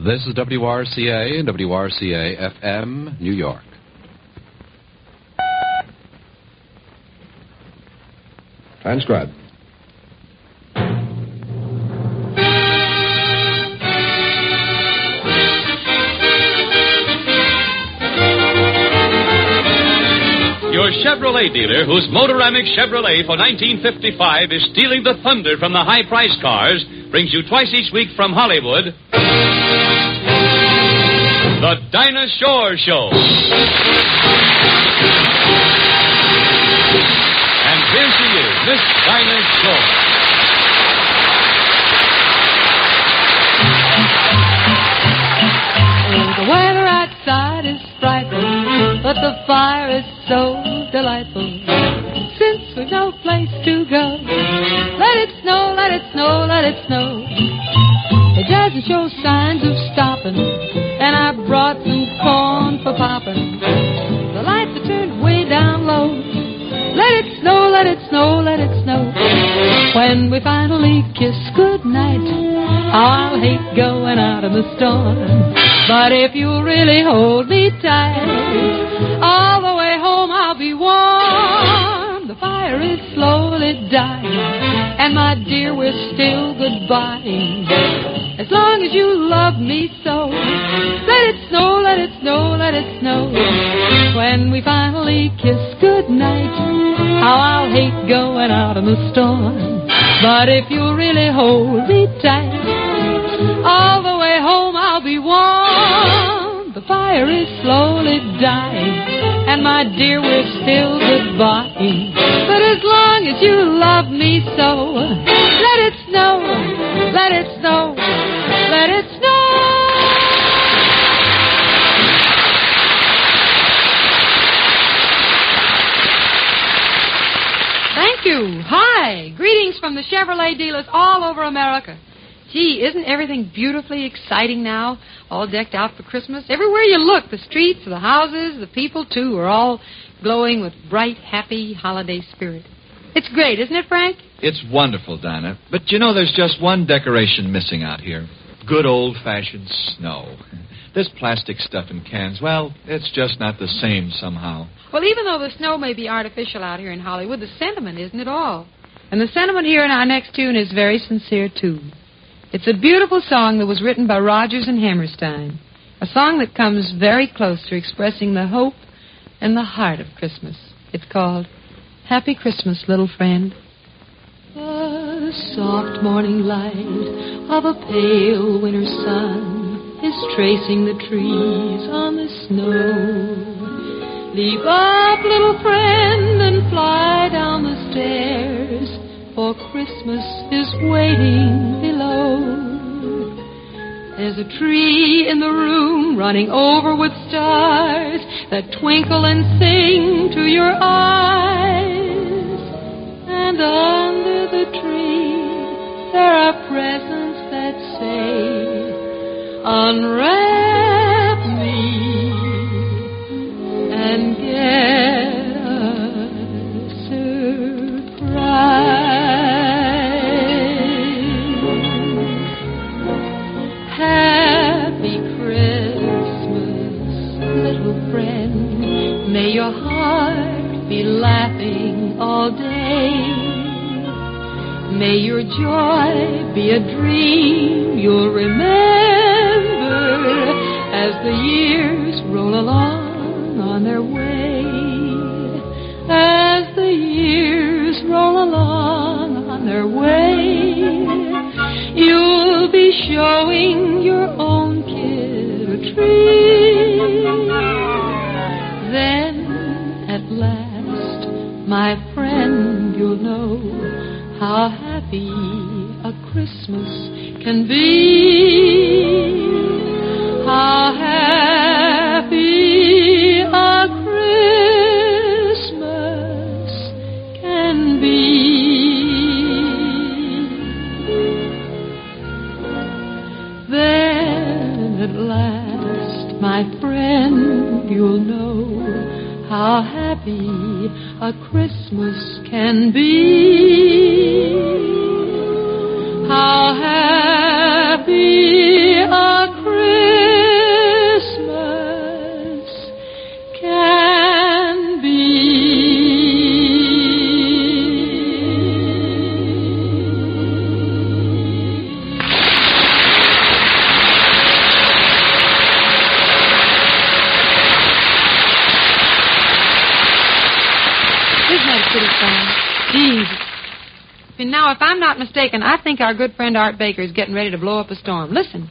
This is WRCA and WRCA-FM, New York. Transcribe. Your Chevrolet dealer, whose Motoramic Chevrolet for 1955 is stealing the thunder from the high-priced cars, brings you twice each week from Hollywood, The Dinah Shore Show. And here she is, Miss Dinah Shore. Oh, the weather outside is frightful, but the fire is so delightful. Since we've no place to go, let it snow, let it snow, let it snow. It doesn't show signs of stopping, and I brought some corn for popping. The lights are turned way down low. Let it snow, let it snow, let it snow. When we finally kiss goodnight, I'll hate going out in the storm. But if you'll really hold me tight, all the way home I'll be warm. The fire is slowly dying, and my dear, we're still goodbye. As long as you love me so, let it snow, let it snow, let it snow. When we finally kiss goodnight, how I'll hate going out in the storm. But if you'll really hold me tight, all the way home I'll be warm. The fire is slowly dying, and my dear, we're still goodbye. But as long as you love me so, let it snow, let it snow, let it snow. Thank you. Hi. Greetings from the Chevrolet dealers all over America. Gee, isn't everything beautifully exciting now? All decked out for Christmas. Everywhere you look, the streets, the houses, the people, too, are all glowing with bright, happy holiday spirit. It's great, isn't it, Frank? It's wonderful, Dinah. But you know, there's just one decoration missing out here. Good old-fashioned snow. This plastic stuff in cans, well, it's just not the same somehow. Well, even though the snow may be artificial out here in Hollywood, the sentiment isn't at all. And the sentiment here in our next tune is very sincere, too. It's a beautiful song that was written by Rodgers and Hammerstein, a song that comes very close to expressing the hope and the heart of Christmas. It's called Happy Christmas, Little Friend. The soft morning light of a pale winter sun is tracing the trees on the snow. Leap up, little friend, and fly down the stairs, for Christmas is waiting below. There's a tree in the room running over with stars that twinkle and sing to your eyes. And under the tree there are presents that say, unwrap me and get a surprise. Happy Christmas, little friend. May your heart be laughing all day. May your joy be a dream you'll remember as the years roll along on their way. As the years roll along on their way, you'll be showing your own kid a tree. Then, at last, my friend, you'll know how happy a Christmas can be. How happy a Christmas can be. Then at last, my friend, you'll know how happy a Christmas can be. How happy a Christmas Now, if I'm not mistaken, I think our good friend Art Baker is getting ready to blow up a storm. Listen.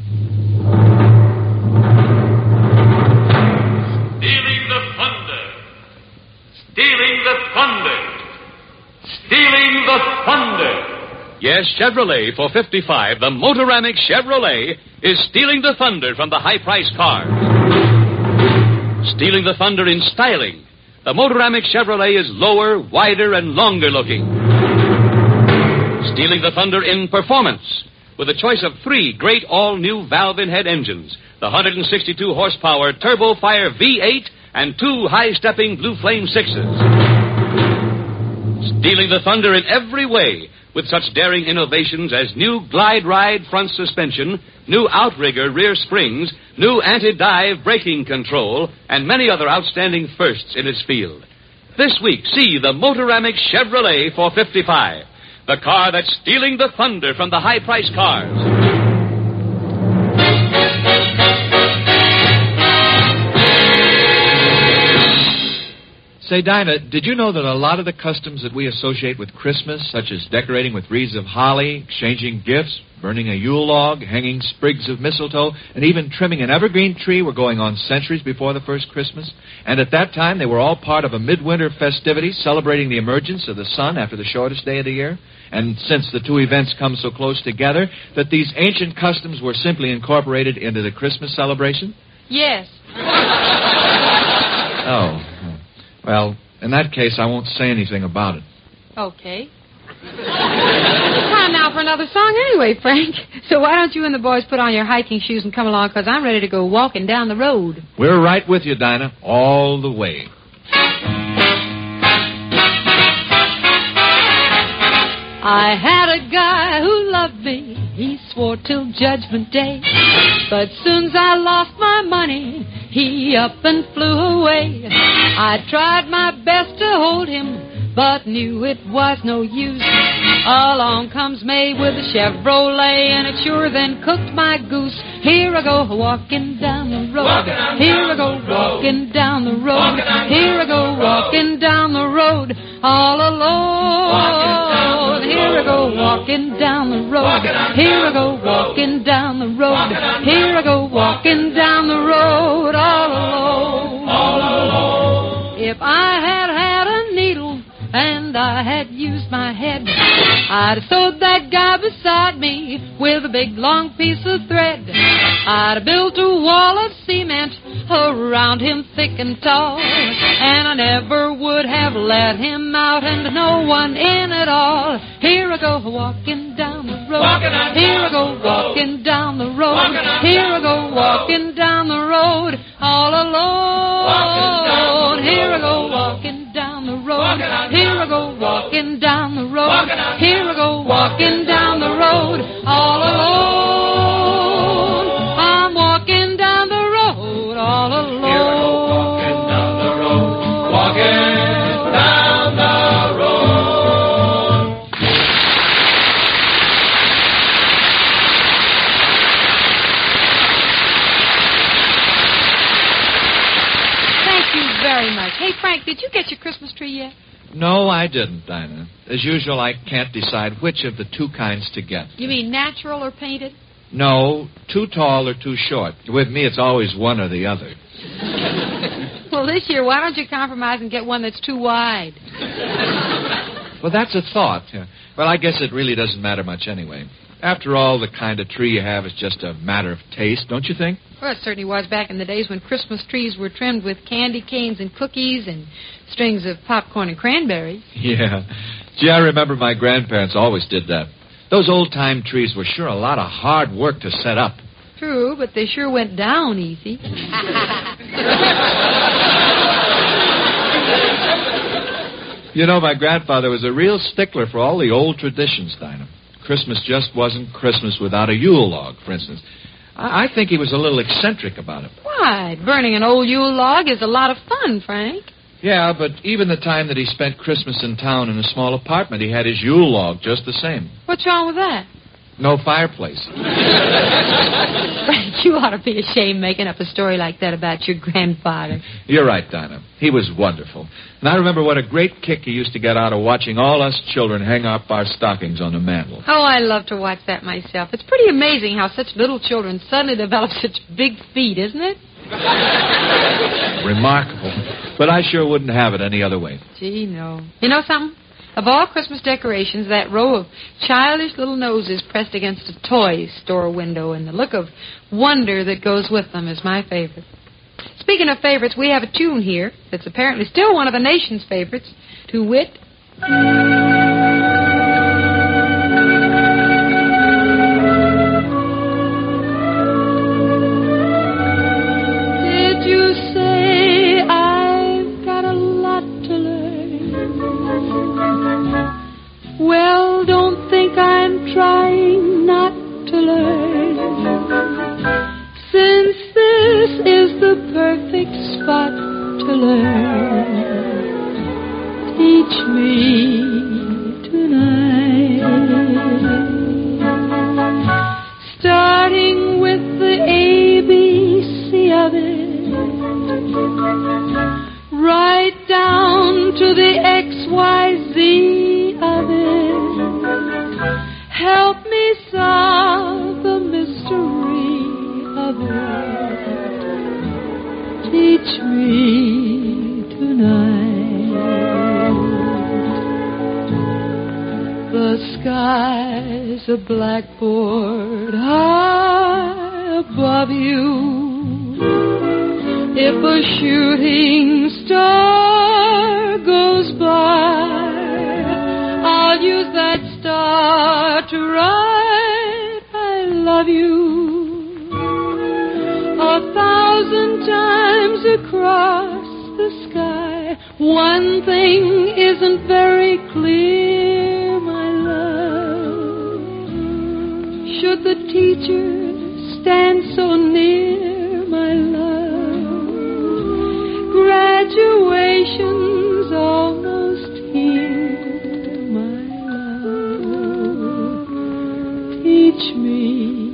Stealing the thunder. Stealing the thunder. Stealing the thunder. Yes, Chevrolet for 55, the Motoramic Chevrolet, is stealing the thunder from the high-priced cars. Stealing the thunder in styling. The Motoramic Chevrolet is lower, wider, and longer-looking. Stealing the thunder in performance. With a choice of 3 great all-new valve-in-head engines, the 162-horsepower Turbo-Fire V8 and 2 high-stepping Blue Flame 6s. Stealing the thunder in every way, with such daring innovations as new Glide Ride front suspension, new Outrigger rear springs, new anti-dive braking control, and many other outstanding firsts in its field. This week, see the Motoramic Chevrolet for 55, the car that's stealing the thunder from the high-priced cars. Say, Dinah, did you know that a lot of the customs that we associate with Christmas, such as decorating with wreaths of holly, exchanging gifts, burning a Yule log, hanging sprigs of mistletoe, and even trimming an evergreen tree were going on centuries before the first Christmas? And at that time, they were all part of a midwinter festivity celebrating the emergence of the sun after the shortest day of the year? And since the two events come so close together, that these ancient customs were simply incorporated into the Christmas celebration? Yes. Oh. Well, in that case, I won't say anything about it. Okay. Time now for another song anyway, Frank. So why don't you and the boys put on your hiking shoes and come along, because I'm ready to go walking down the road. We're right with you, Dinah, all the way. I had a guy who loved me. He swore till Judgment Day. But soon's I lost my money, he up and flew away. I tried my best to hold him, but knew it was no use. Along comes May with a Chevrolet, and it sure then cooked my goose. Here I go walking down the road. Here I go walking down the road. Here I go walking down the road all alone. Here I go walking down the road. Here I go walking down the road. Here I go walking down the road all alone. If I had had a needle and I had used my head, I'd have sewed that guy beside me with a big long piece of thread. I'd have built a wall of cement around him thick and tall, and I never would have let him out and no one in at all. Here I go walking down the road. Here I go walking down the road. Here I go walking down the road all alone. Here I go walking down the road. Here I go walking down the road. Here I go walking down the road all alone. I'm walking down the road all alone. Here I go walking down the road. Walking down the road. Thank you very much. Hey, Frank, did you get your Christmas tree yet? No, I didn't, Dinah. As usual, I can't decide which of the two kinds to get. You mean natural or painted? No, too tall or too short. With me, it's always one or the other. Well, this year, why don't you compromise and get one that's too wide? Well, that's a thought. Well, I guess it really doesn't matter much anyway. After all, the kind of tree you have is just a matter of taste, don't you think? Well, it certainly was back in the days when Christmas trees were trimmed with candy canes and cookies and strings of popcorn and cranberries. Yeah. Gee, I remember my grandparents always did that. Those old-time trees were sure a lot of hard work to set up. True, but they sure went down easy. You know, my grandfather was a real stickler for all the old traditions, Dinah. Christmas just wasn't Christmas without a Yule log, for instance. I think he was a little eccentric about it. Why? Burning an old Yule log is a lot of fun, Frank. Yeah, but even the time that he spent Christmas in town in a small apartment, he had his Yule log just the same. What's wrong with that? No fireplace. Frank, you ought to be ashamed making up a story like that about your grandfather. You're right, Dinah. He was wonderful. And I remember what a great kick he used to get out of watching all us children hang up our stockings on the mantel. Oh, I love to watch that myself. It's pretty amazing how such little children suddenly develop such big feet, isn't it? Remarkable. But I sure wouldn't have it any other way. Gee, no. You know something? Of all Christmas decorations, that row of childish little noses pressed against a toy store window and the look of wonder that goes with them is my favorite. Speaking of favorites, we have a tune here that's apparently still one of the nation's favorites, to wit... Did you say I've got a lot to learn? Well, don't think I'm trying not to learn. Since this is the perfect spot to learn, teach me tonight. Starting with the ABC of it, right down to the XYZ of it. Help me solve the mystery of it. Teach me tonight. The sky's a blackboard high above you. If a shooting star goes by, I'll use that star to write I love you 1,000 times across the sky. One thing isn't very clear, my love. Should the teacher stand so near, my love? Graduation's almost here, my love. Teach me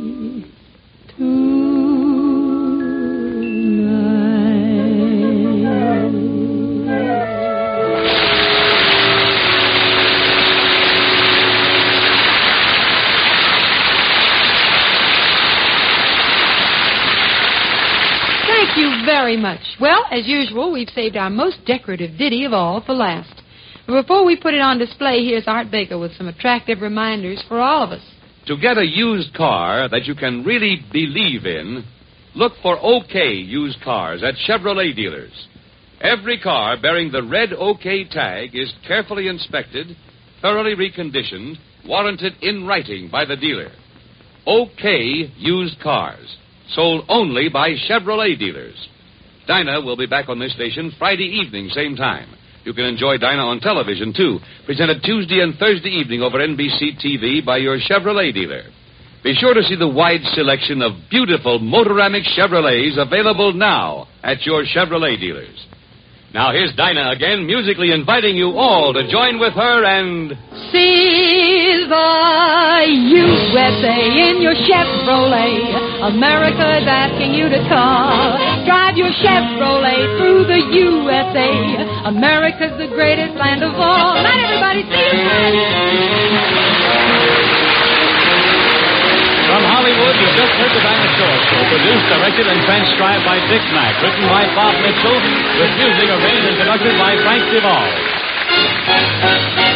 very much. Well, as usual, we've saved our most decorative ditty of all for last. But before we put it on display, here's Art Baker with some attractive reminders for all of us. To get a used car that you can really believe in, look for OK used cars at Chevrolet dealers. Every car bearing the red OK tag is carefully inspected, thoroughly reconditioned, warranted in writing by the dealer. OK used cars, sold only by Chevrolet dealers. Dinah will be back on this station Friday evening, same time. You can enjoy Dinah on television, too. Presented Tuesday and Thursday evening over NBC TV by your Chevrolet dealer. Be sure to see the wide selection of beautiful Motoramic Chevrolets available now at your Chevrolet dealers. Now here's Dinah again, musically inviting you all to join with her and... See the USA in your Chevrolet. America is asking you to call. Drive your Chevrolet through the USA. America's the greatest land of all. Not everybody see From Hollywood, you just heard the Dinah Shore Show, produced, directed, and transcribed by Dick Mack, written by Bob Mitchell, with music arranged and conducted by Frank DeVol.